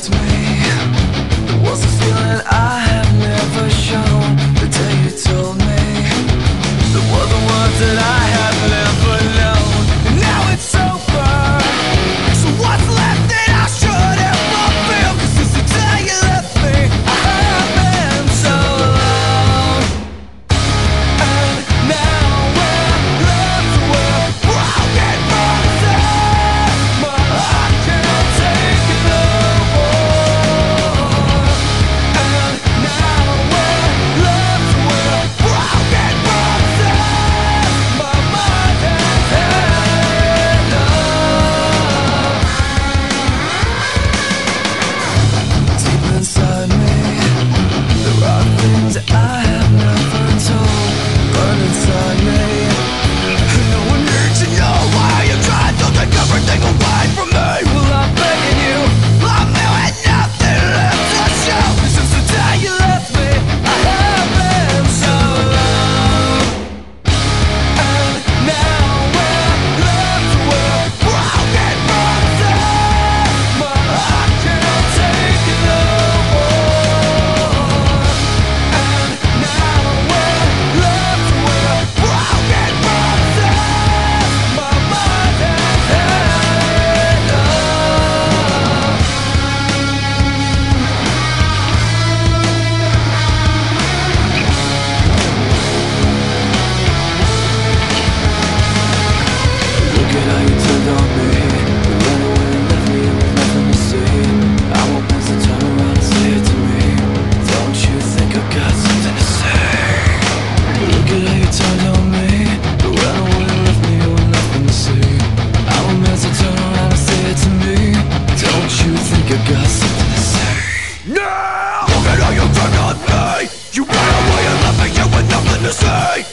left me, there was a feeling I have never shown. The day you told me, there were the words that I have never known. And now it's over, so what's left that I should ever feel? 'Cause since the day you left me, I have been so alone. And now we're left with broken promises, but I can't take it no more. And now we're left with broken promises, my mind has had enough. Deep inside me, there are things that I have never told, burn inside me. And no one needs to know why you tried to take everything away from me. Well, I'm begging you, I'm there with nothing left to show. Since the day you left me, I have been so alone. And now we're left with broken promises, but I can't take it no more. And now we're left with broken promises, my mind has had enough. Look at how you turned on me. You ran away and left me with nothing to say. I won't miss a turn around and say it to me. Don't you think I got something to say? Look at how you turned on me. You ran away and left me with nothing to say. I won't miss a turn around and say it to me. Don't you think I got something to say? Now! Look at how you turned on me. You ran away and left me here with nothing to say.